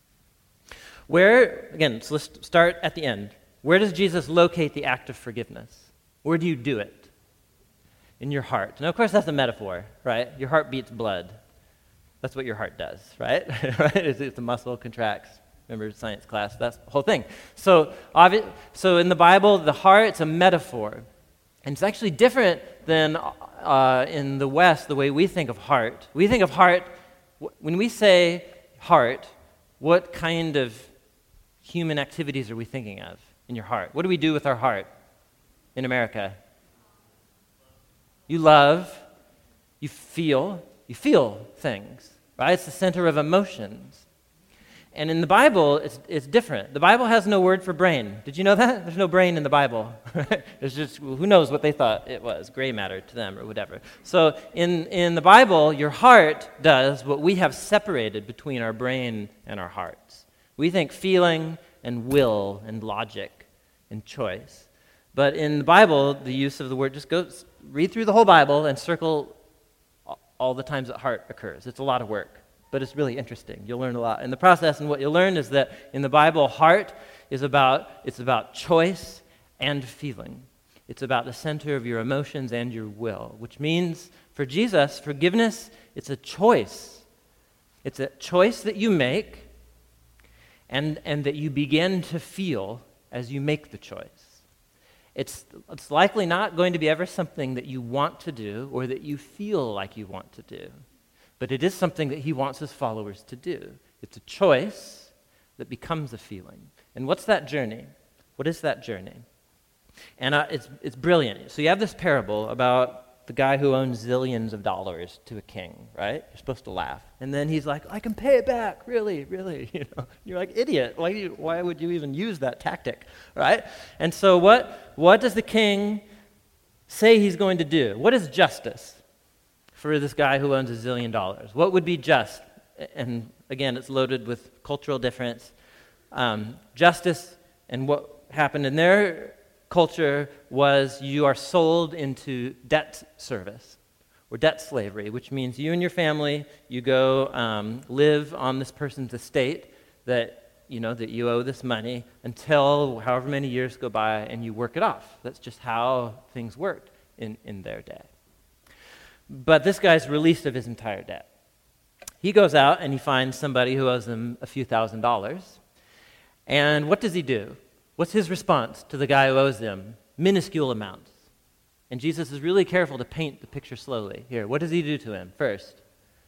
Where, again, so let's start at the end. Where does Jesus locate the act of forgiveness? Where do you do it? In your heart. Now, of course, that's a metaphor, right? Your heart beats blood. That's what your heart does, right? right? It's, it's a muscle, contracts. Remember science class? That's the whole thing. So, obvi- so in the Bible, the heart's a metaphor. And it's actually different than uh, in the West, the way we think of heart. We think of heart, when we say heart, what kind of human activities are we thinking of in your heart? What do we do with our heart in America? You love, you feel, you feel things, right? It's the center of emotions. And in the Bible, it's it's different. The Bible has no word for brain. Did you know that? There's no brain in the Bible. There's just, who knows what they thought it was, gray matter to them or whatever. So in, in the Bible, your heart does what we have separated between our brain and our hearts. We think feeling and will and logic and choice. But in the Bible, the use of the word, just go read through the whole Bible and circle all the times that heart occurs. It's a lot of work. But it's really interesting. You'll learn a lot in the process, and what you'll learn is that in the Bible, heart is about, it's about choice and feeling. It's about the center of your emotions and your will, which means for Jesus, forgiveness, it's a choice. It's a choice that you make and, and that you begin to feel as you make the choice. It's, it's likely not going to be ever something that you want to do or that you feel like you want to do. But it is something that he wants his followers to do. It's a choice that becomes a feeling. And what's that journey? What is that journey? And uh, it's it's brilliant. So you have this parable about the guy who owns zillions of dollars to a king, right? You're supposed to laugh. And then he's like, I can pay it back, really, really. You know, you're like, idiot. Why, do you, why would you even use that tactic, right? And so what what does the king say he's going to do? What is justice for this guy who owns a zillion dollars? What would be just? And again, it's loaded with cultural difference. Um, justice and what happened in their culture was you are sold into debt service or debt slavery, which means you and your family, you go um, live on this person's estate that you know that you owe this money until however many years go by and you work it off. That's just how things worked in, in their day. But this guy's released of his entire debt. He goes out and he finds somebody who owes him a few thousand dollars. And what does he do? What's his response to the guy who owes him minuscule amounts? And Jesus is really careful to paint the picture slowly. Here, what does he do to him first?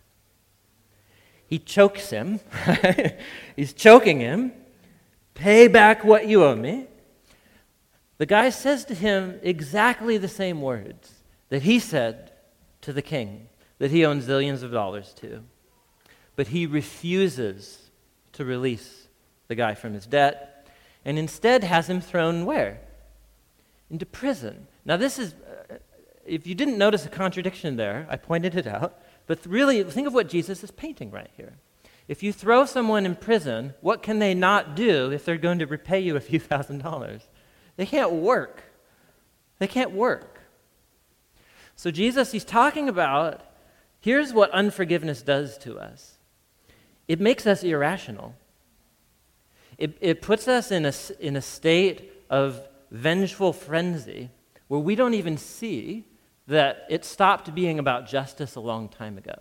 He chokes him. He's choking him. Pay back what you owe me. The guy says to him exactly the same words that he said to the king that he owns zillions of dollars to. But he refuses to release the guy from his debt and instead has him thrown where? Into prison. Now this is, uh, if you didn't notice a contradiction there, I pointed it out, but really think of what Jesus is painting right here. If you throw someone in prison, what can they not do if they're going to repay you a few thousand dollars? They can't work. They can't work. So Jesus, he's talking about, here's what unforgiveness does to us. It makes us irrational. It, it puts us in a, in a state of vengeful frenzy where we don't even see that it stopped being about justice a long time ago.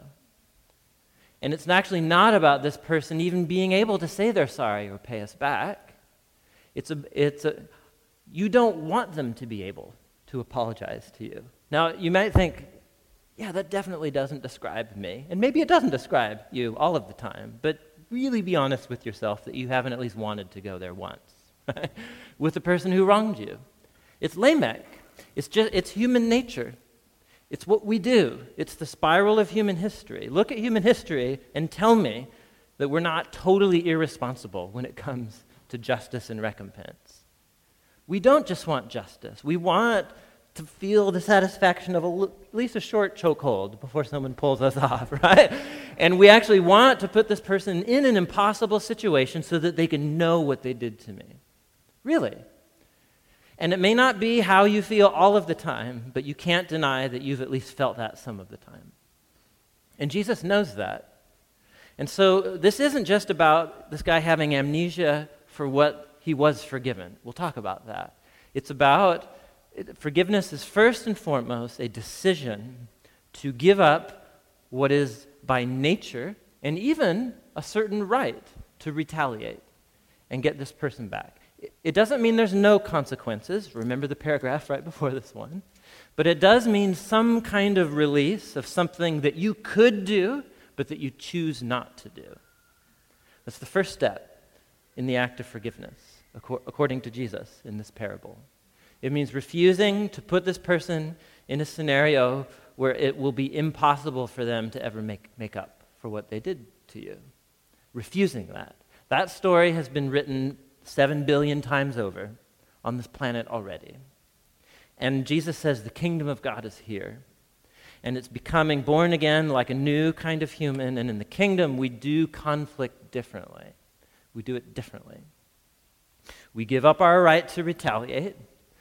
And it's actually not about this person even being able to say they're sorry or pay us back. It's a, it's a, you don't want them to be able to apologize to you. Now, you might think, yeah, that definitely doesn't describe me. And maybe it doesn't describe you all of the time, but really be honest with yourself that you haven't at least wanted to go there once, right? With the person who wronged you. It's Lamech. It's just, it's human nature. It's what we do. It's the spiral of human history. Look at human history and tell me that we're not totally irresponsible when it comes to justice and recompense. We don't just want justice. We want to feel the satisfaction of a, at least a short chokehold before someone pulls us off, right? And we actually want to put this person in an impossible situation so that they can know what they did to me. Really. And it may not be how you feel all of the time, but you can't deny that you've at least felt that some of the time. And Jesus knows that. And so this isn't just about this guy having amnesia for what he was forgiven. We'll talk about that. It's about forgiveness is first and foremost a decision to give up what is by nature and even a certain right to retaliate and get this person back. It doesn't mean there's no consequences. Remember the paragraph right before this one. But it does mean some kind of release of something that you could do, but that you choose not to do. That's the first step in the act of forgiveness, according to Jesus in this parable. It means refusing to put this person in a scenario where it will be impossible for them to ever make, make up for what they did to you. Refusing that. That story has been written seven billion times over on this planet already. And Jesus says the kingdom of God is here. And it's becoming born again like a new kind of human. And in the kingdom, we do conflict differently. We do it differently. We give up our right to retaliate.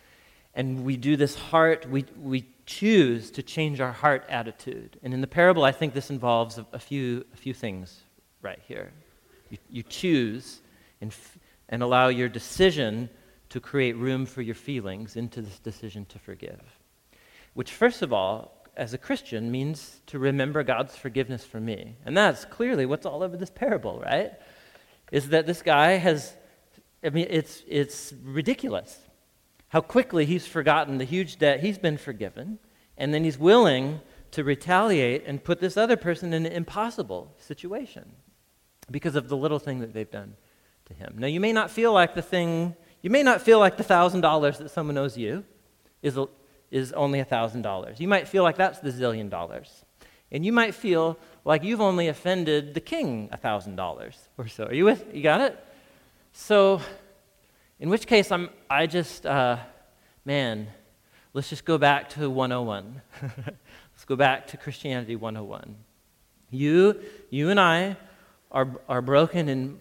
And we do this heart, we, we choose to change our heart attitude. And in the parable, I think this involves a, a few a few things right here. You, you choose and, f- and allow your decision to create room for your feelings into this decision to forgive. Which, first of all, as a Christian, means to remember God's forgiveness for me. And that's clearly what's all over this parable, right? Is that this guy has, I mean, it's it's ridiculous how quickly he's forgotten the huge debt he's been forgiven, and then he's willing to retaliate and put this other person in an impossible situation because of the little thing that they've done to him. Now, you may not feel like the thing, you may not feel like the one thousand dollars that someone owes you is, a, is only one thousand dollars. You might feel like that's the zillion dollars. And you might feel like you've only offended the king one thousand dollars or so. Are you with? You got it? So, in which case, I'm, I just, uh, man, let's just go back to one oh one. Let's go back to Christianity one oh one. You, you and I are, are broken in,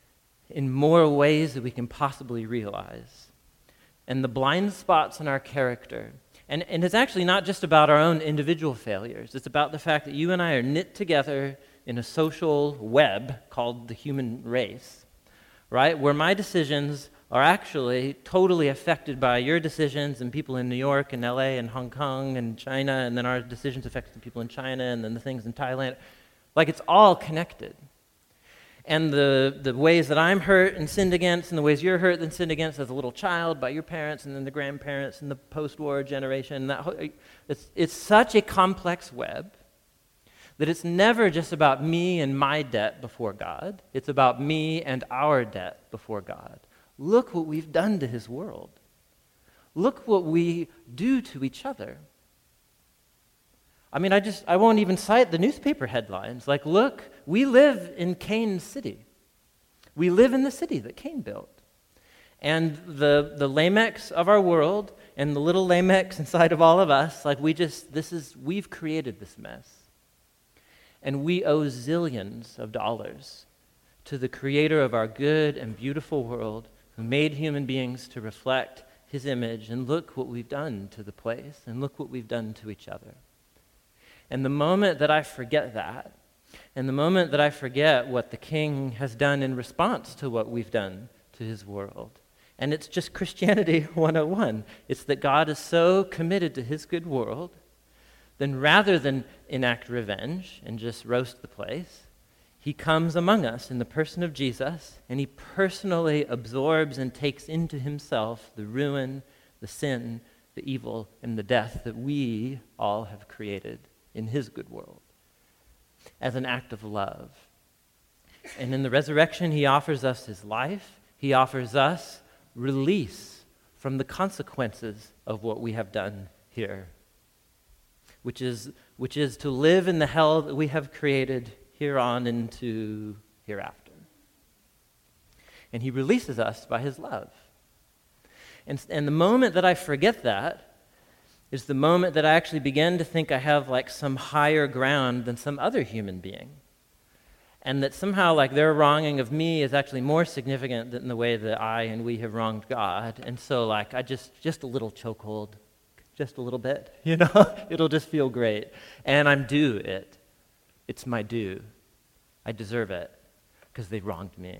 in more ways than we can possibly realize. And the blind spots in our character, and, and it's actually not just about our own individual failures. It's about the fact that you and I are knit together in a social web called the human race, right? Where my decisions are actually totally affected by your decisions and people in New York and L A and Hong Kong and China, and then our decisions affect the people in China and then the things in Thailand. Like, it's all connected. And the, the ways that I'm hurt and sinned against and the ways you're hurt and sinned against as a little child by your parents and then the grandparents and the post-war generation, that whole, it's, it's such a complex web that it's never just about me and my debt before God. It's about me and our debt before God. Look what we've done to his world. Look what we do to each other. I mean, I just, I won't even cite the newspaper headlines. Like, look, we live in Cain's city. We live in the city that Cain built. And the, the Lamechs of our world and the little Lamechs inside of all of us, like we just, this is, we've created this mess. And we owe zillions of dollars to the creator of our good and beautiful world who made human beings to reflect his image. And look what we've done to the place, and look what we've done to each other. And the moment that I forget that, and the moment that I forget what the king has done in response to what we've done to his world, And it's just Christianity one oh one. It's that God is so committed to his good world, then rather than enact revenge and just roast the place, he comes among us in the person of Jesus, and he personally absorbs and takes into himself the ruin, the sin, the evil, and the death that we all have created in his good world as an act of love. And in the resurrection, he offers us his life. He offers us release from the consequences of what we have done here, which is, which is to live in the hell that we have created here on into hereafter. And he releases us by his love. And, and the moment that I forget that is the moment that I actually begin to think I have like some higher ground than some other human being. And that somehow like their wronging of me is actually more significant than the way that I and we have wronged God. And so like I just, just a little chokehold, just a little bit, you know, it'll just feel great. And I'm due it. It's my due. I deserve it because they wronged me.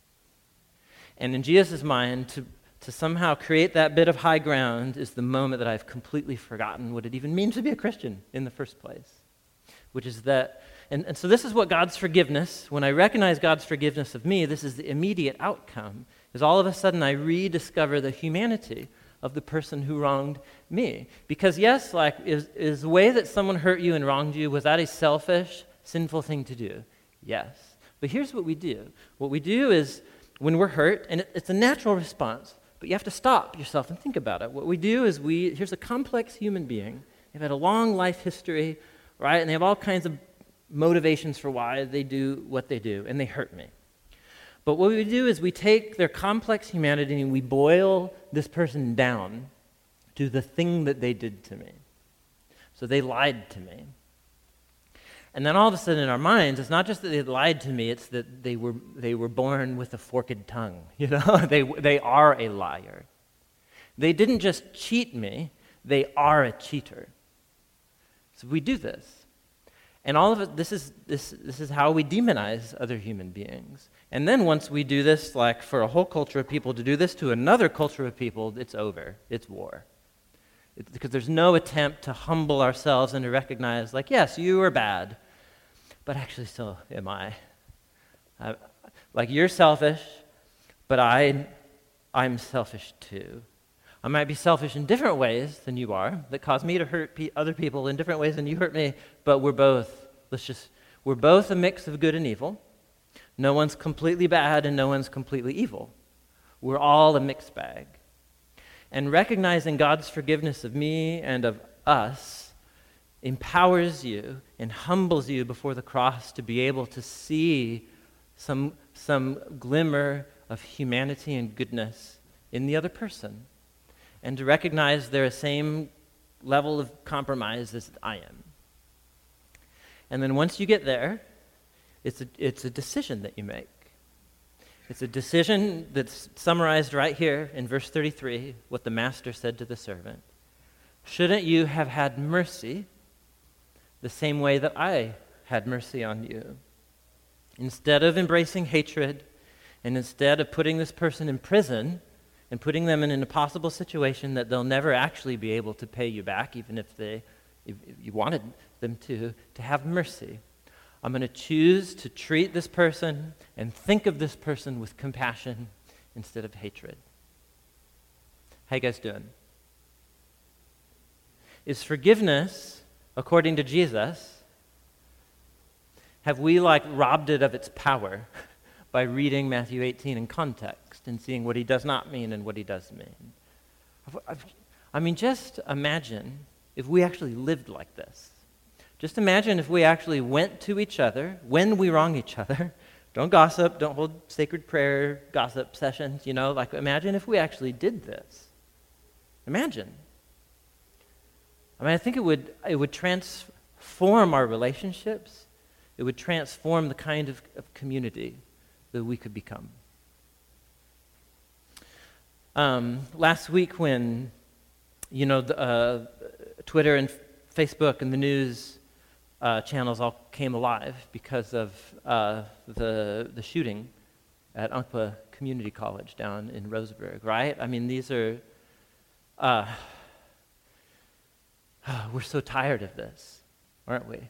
And in Jesus' mind, to, to somehow create that bit of high ground is the moment that I've completely forgotten what it even means to be a Christian in the first place, which is that, and, and so this is what God's forgiveness, when I recognize God's forgiveness of me, this is the immediate outcome, is all of a sudden I rediscover the humanity of the person who wronged me. Because yes, like, is, is the way that someone hurt you and wronged you, was that a selfish, sinful thing to do? Yes. But here's what we do. What we do is, when we're hurt, and it, it's a natural response, but you have to stop yourself and think about it. What we do is we, here's a complex human being. They've had a long life history, right? And they have all kinds of motivations for why they do what they do, and they hurt me. But what we do is we take their complex humanity and we boil this person down to the thing that they did to me. So they lied to me. And then all of a sudden in our minds, it's not just that they lied to me, it's that they were they were born with a forked tongue. You know, they they are a liar. They didn't just cheat me, they are a cheater. So we do this. And all of it, this is this this is how we demonize other human beings. And then once we do this, like for a whole culture of people to do this to another culture of people, it's over. It's war. It's because there's no attempt to humble ourselves and to recognize, like, yes, you are bad, but actually so am I. I like, you're selfish, but I, I'm selfish too. I might be selfish in different ways than you are, that cause me to hurt pe- other people in different ways than you hurt me, but we're both, let's just, we're both a mix of good and evil. No one's completely bad and no one's completely evil. We're all a mixed bag. And recognizing God's forgiveness of me and of us empowers you and humbles you before the cross to be able to see some, some glimmer of humanity and goodness in the other person, and to recognize they're the same level of compromise as I am. And then once you get there, it's a, it's a decision that you make. It's a decision that's summarized right here in verse thirty-three, what the master said to the servant. Shouldn't you have had mercy the same way that I had mercy on you? Instead of embracing hatred, and instead of putting this person in prison and putting them in an impossible situation that they'll never actually be able to pay you back, even if they, if you wanted them to, to have mercy. I'm going to choose to treat this person and think of this person with compassion instead of hatred. How you guys doing? Is forgiveness, according to Jesus, have we like robbed it of its power by reading Matthew eighteen in context and seeing what he does not mean and what he does mean? I mean, just imagine if we actually lived like this. Just imagine if we actually went to each other when we wrong each other. Don't gossip, don't hold sacred prayer gossip sessions, you know, like imagine if we actually did this. Imagine. I mean, I think it would it would transform our relationships. It would transform the kind of, of community that we could become. Um, last week when, you know, the, uh, Twitter and Facebook and the news Uh, channels all came alive because of uh, the the shooting at Umpqua community college down in Roseburg, right? I mean, these are, uh, we're so tired of this, aren't we?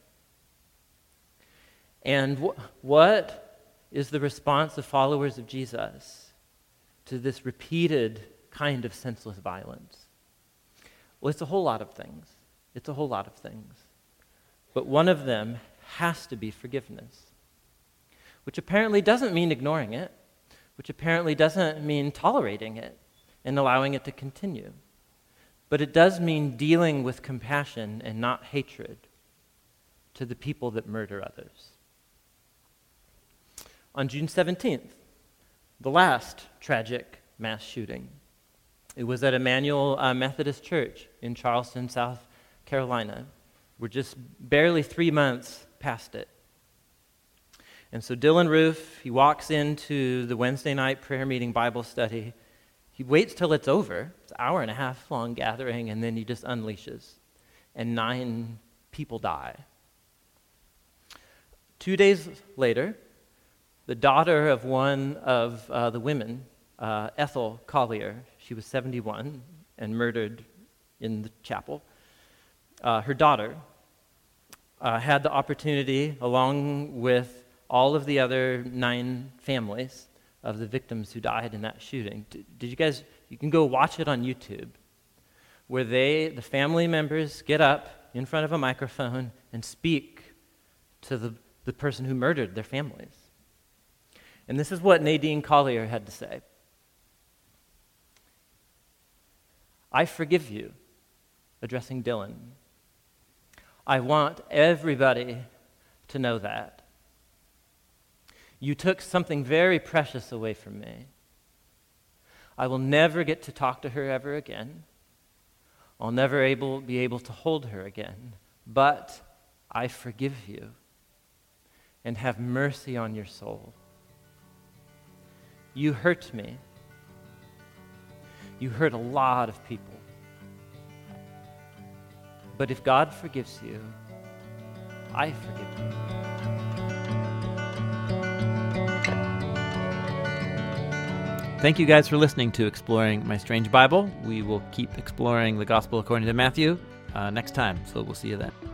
And wh- what is the response of followers of Jesus to this repeated kind of senseless violence? Well, it's a whole lot of things. It's a whole lot of things. But one of them has to be forgiveness, which apparently doesn't mean ignoring it, which apparently doesn't mean tolerating it and allowing it to continue. But it does mean dealing with compassion and not hatred to the people that murder others. On June seventeenth, the last tragic mass shooting, it was at Emmanuel uh, Methodist Church in Charleston, South Carolina. We're just barely three months past it. And so Dylan Roof, he walks into the Wednesday night prayer meeting Bible study. He waits till it's over. It's an hour and a half long gathering, and then he just unleashes. And nine people die. Two days later, the daughter of one of uh, the women, uh, Ethel Collier, she was seventy-one and murdered in the chapel. Uh, her daughter uh, had the opportunity, along with all of the other nine families of the victims who died in that shooting. Did, did you guys, you can go watch it on YouTube, where they, the family members, get up in front of a microphone and speak to the, the person who murdered their families. And this is what Nadine Collier had to say. I forgive you, addressing Dylan. I want everybody to know that. You took something very precious away from me. I will never get to talk to her ever again. I'll never able, be able to hold her again. But I forgive you and have mercy on your soul. You hurt me. You hurt a lot of people. But if God forgives you, I forgive you. Thank you guys for listening to Exploring My Strange Bible. We will keep exploring the Gospel according to Matthew uh, next time, so we'll see you then.